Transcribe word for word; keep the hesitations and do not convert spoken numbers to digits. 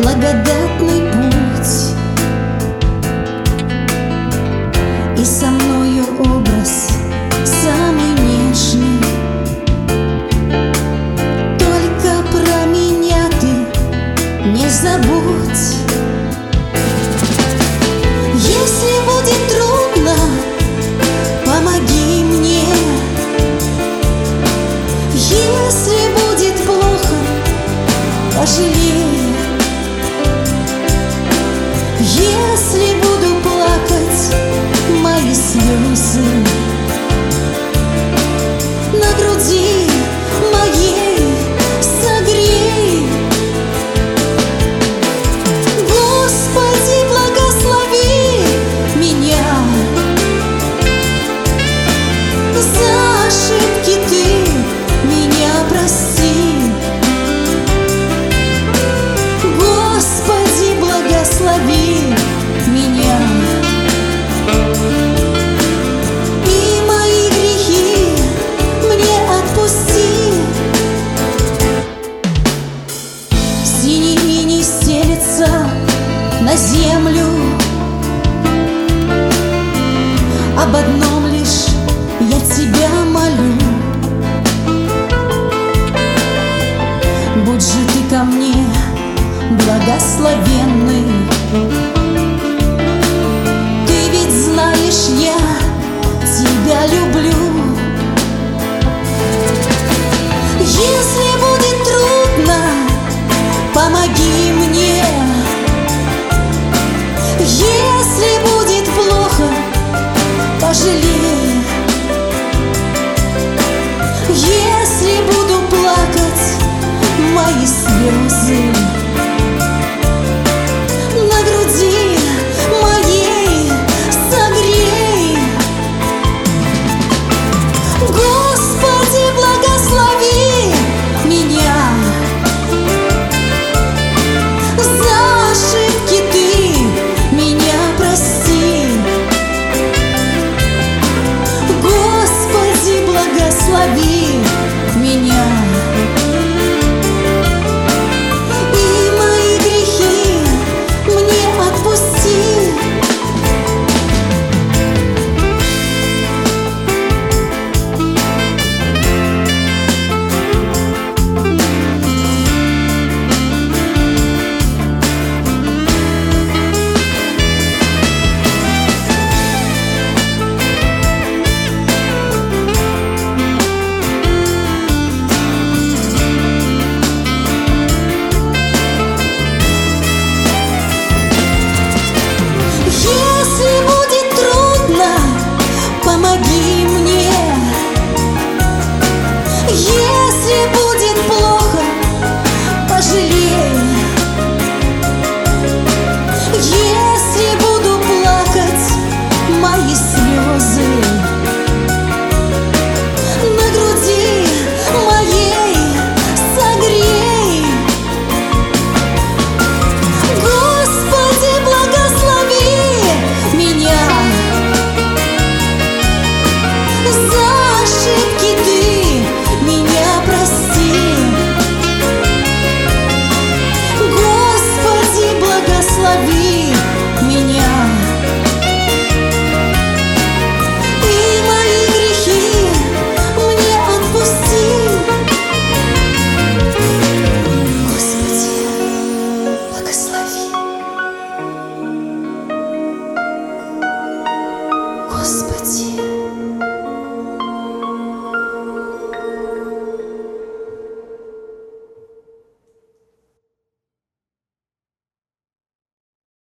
благодатный путь, и со мною образ самый нежный. Только про меня ты не забудь. Если будет трудно, помоги мне. Если будет плохо, пожалей. Если буду плакать, мои слезы на груди моей согрей. Господи, благослови меня. За ошибки ты меня прости. Господи, благослови меня. И мои грехи мне отпусти. Синий иней стелется на землю. Об одном лишь я тебя молю: будь же ты ко мне благословенный. Ты ведь знаешь, я тебя люблю. Если будет трудно, помоги мне. Если будет плохо, пожалей. Если буду плакать, мои слезы на груди моей согрей. Господи, благослови меня. За ошибки ты меня прости. Господи, благослови меня. И мои грехи мне отпусти. Если будет трудно, помоги мне. Если будет плохо, пожалей. Если буду плакать, мои слезы